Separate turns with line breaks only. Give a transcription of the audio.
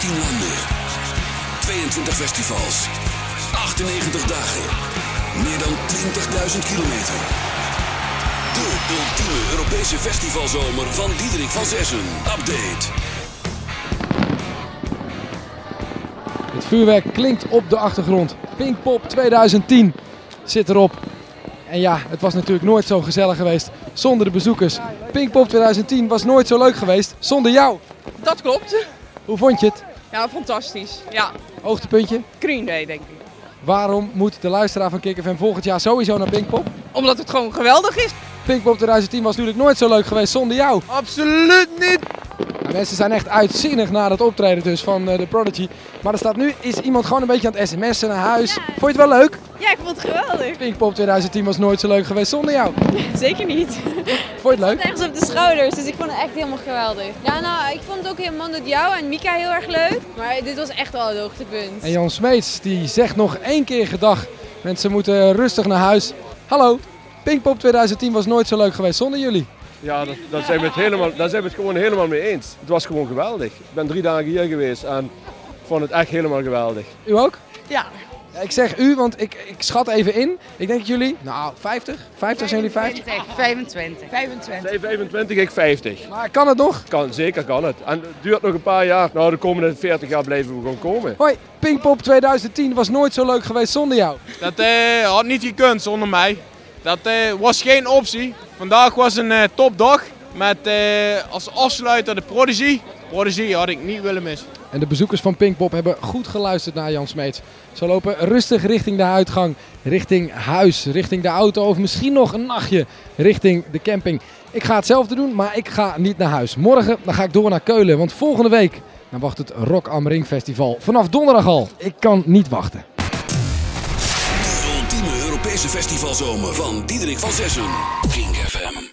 16 landen. 22 festivals. 98 dagen. Meer dan 20.000 kilometer. De ultieme Europese festivalzomer van Diederik van Zessen. Update.
Het vuurwerk klinkt op de achtergrond. Pinkpop 2010 zit erop. En ja, het was natuurlijk nooit zo gezellig geweest zonder de bezoekers. Pinkpop 2010 was nooit zo leuk geweest zonder jou.
Dat klopt.
Hoe vond je het?
Ja, fantastisch. Ja,
Hoogtepuntje?
Green Day denk ik.
Waarom moet de luisteraar van Kick FM volgend jaar sowieso naar Pinkpop?
Omdat het gewoon geweldig is.
Pinkpop 2010 was natuurlijk nooit zo leuk geweest zonder jou.
Absoluut niet!
Nou, mensen zijn echt uitzinnig na dat optreden dus van The Prodigy. Maar er staat nu is iemand gewoon een beetje aan het sms'en naar huis.
Ja.
Vond je het wel leuk?
Ja, ik vond het geweldig.
Pinkpop 2010 was nooit zo leuk geweest zonder jou.
Zeker niet.
Vond je het leuk?
Ergens op de schouders, dus ik vond het echt helemaal geweldig. Ja, nou, ik vond het ook helemaal met jou en Mika heel erg leuk. Maar dit was echt wel het hoogtepunt.
En Jan Smeets die zegt nog 1 keer gedag. Mensen moeten rustig naar huis. Hallo, Pinkpop 2010 was nooit zo leuk geweest zonder jullie.
Ja, daar zijn we het gewoon helemaal mee eens. Het was gewoon geweldig. Ik ben 3 dagen hier geweest en vond het echt helemaal geweldig.
U ook?
Ja.
Ja, ik zeg u, want ik schat even in. Ik denk dat jullie, nou 50? 50 zijn jullie 50?
25.
Zij 25, ik 50.
Maar kan het nog?
Zeker kan het. En het duurt nog een paar jaar. Nou, de komende 40 jaar blijven we gewoon komen.
Hoi, Pinkpop 2010 was nooit zo leuk geweest zonder jou.
Dat had niet gekund zonder mij. Dat was geen optie. Vandaag was een topdag met als afsluiter de Prodigy. Prodigy had ik niet willen missen.
En de bezoekers van Pinkpop hebben goed geluisterd naar Jan Smeets. Ze lopen rustig richting de uitgang, richting huis, richting de auto of misschien nog een nachtje richting de camping. Ik ga hetzelfde doen, maar ik ga niet naar huis. Morgen dan ga ik door naar Keulen, want volgende week dan wacht het Rock am Ring Festival. Vanaf donderdag al. Ik kan niet wachten.
De ultieme Europese festivalzomer van Diederik van Zessen. King FM.